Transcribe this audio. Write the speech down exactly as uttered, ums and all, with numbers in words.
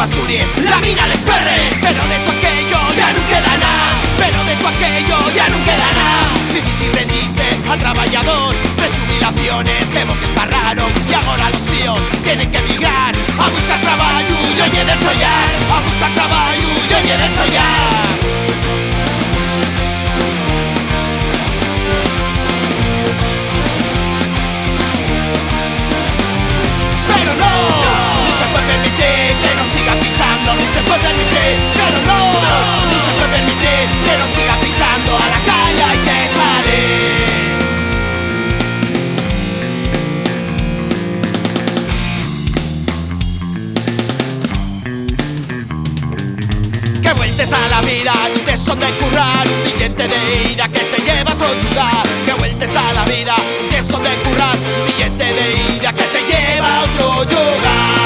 Asturias, la mina les perre. Pero de tu aquello ya no queda nada. Pero de tu aquello ya no queda nada. Si viste rendirse al trabajador, presumilaciones que vos que está raro. Y ahora los tíos tienen que migrar a buscar trabajo, yo ni del sollar. A buscar trabajo, yo ni del sollar. Pero no, no se puede permitir que nos sigan pisando. Ni se puede permitir, pero no, no se puede permitir que nos sigan pisando. A la calle hay que salir. Que vueltes a la vida, no te son de currar. Un billete de ida que te lleva a otro lugar. Que vueltes a la vida, no te son de currar. Un billete de ida que te lleva a otro lugar.